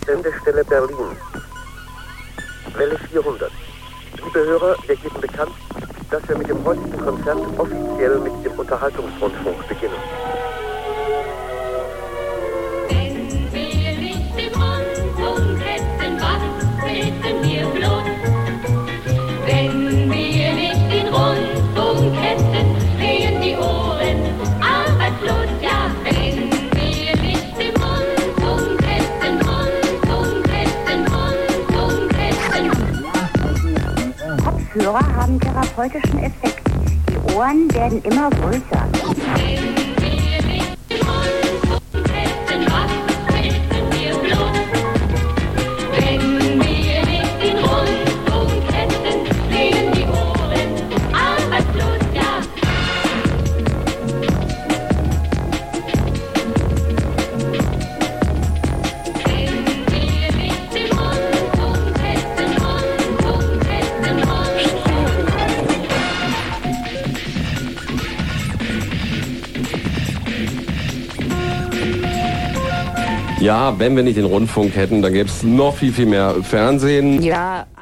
Sendestelle Berlin. Welle 400. Liebe Hörer, wir geben bekannt, dass wir mit dem heutigen Konzert offiziell mit dem Unterhaltungsrundfunk beginnen. Wenn wir nicht im Rundfunk hätten, was täten wir bloß? Wenn wir nicht den Rundfunk hätten, stehen die Ohren arbeitslos, ja. Wenn wir nicht im Rundfunk hätten, Kopfhörer haben therapeutischen Effekt. Die Ohren werden immer größer. Wenn wir nicht im Rundfunk hätten, was täten wir bloß? Wenn wir nicht den Rundfunk hätten, stehen die Ohren arbeitslos, ja. Wenn wir nicht den Rundfunk hätten, Ja, wenn wir nicht den Rundfunk hätten, dann gäbe es noch viel, viel mehr Fernsehen. Ja.